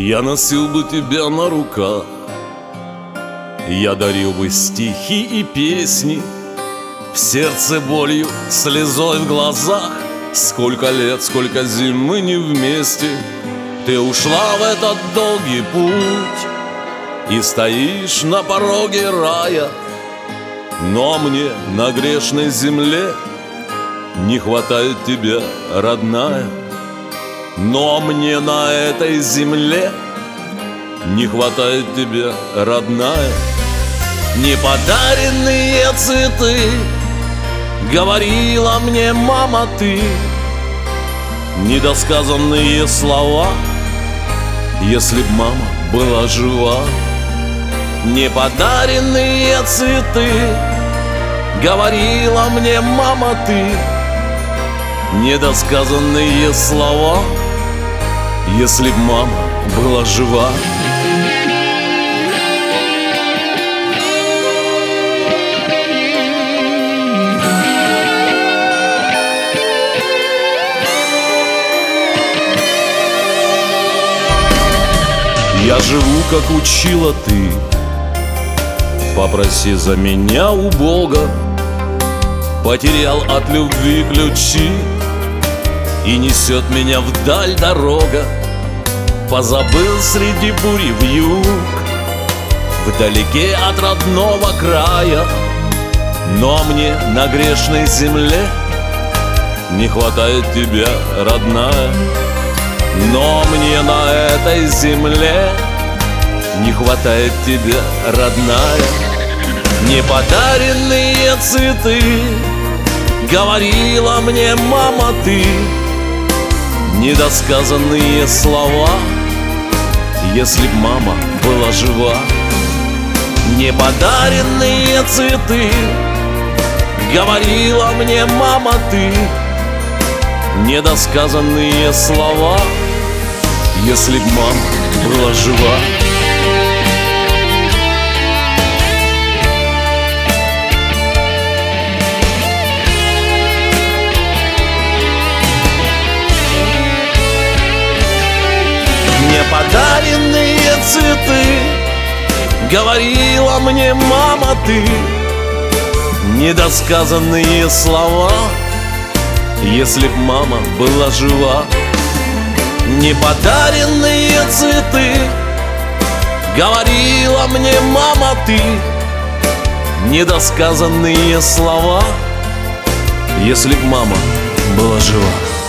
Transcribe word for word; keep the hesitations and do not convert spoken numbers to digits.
Я носил бы тебя на руках, я дарил бы стихи и песни, в сердце болью, слезой в глазах. Сколько лет, сколько зим мы не вместе. Ты ушла в этот долгий путь и стоишь на пороге рая. Но мне на грешной земле не хватает тебя, родная. Но мне на этой земле не хватает тебя, родная. Неподаренные цветы, говорила мне мама ты, недосказанные слова, если б мама была жива. Неподаренные цветы, говорила мне мама ты, недосказанные слова, если б мама была жива. Я живу, как учила ты, попроси за меня у Бога. Потерял от любви ключи, и несет меня вдаль дорога. Позабыл среди бури вьюг, вдалеке от родного края. Но мне на грешной земле не хватает тебя, родная. Но мне на этой земле не хватает тебя, родная. Неподаренные цветы, говорила мне мама ты, недосказанные слова, если б мама была жива. Неподаренные цветы, говорила мне мама ты, недосказанные слова, если б мама была жива. Неподаренные цветы, говорила мне мама ты, недосказанные слова, если б мама была жива. Неподаренные цветы, говорила мне мама ты, недосказанные слова, если б мама была жива.